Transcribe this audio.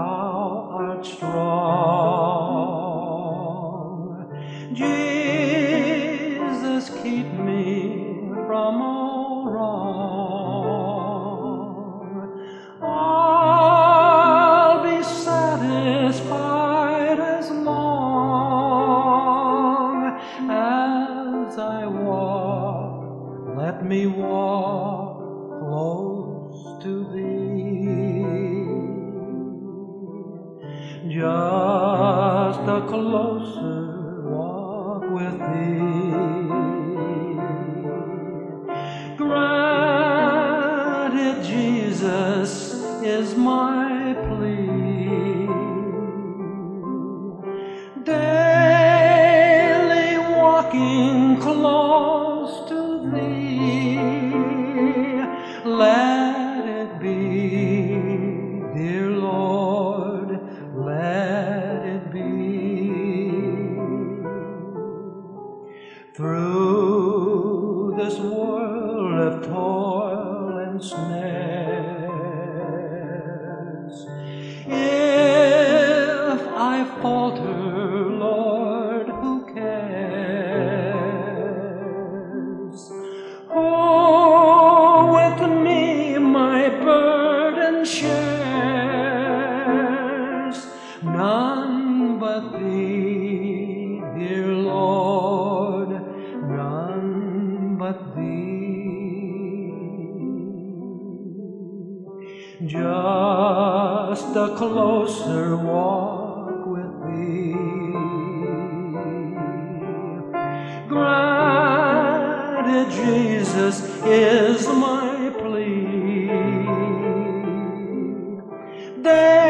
thou art strong. Jesus, keep me from all wrong. I'll be satisfied as long as I walk. Let me walk close to Thee. Just a closer walk with Thee. Granted, Jesus is my plea. Daily walking close to Thee. Let it be, dear Lord, let it be. Through this world of toil and snares, if I falter, Lord, who cares? Who with me my burden shares? None but Thee, dear Lord, none but Thee. Just a closer walk with Thee. Granted, Jesus is my plea.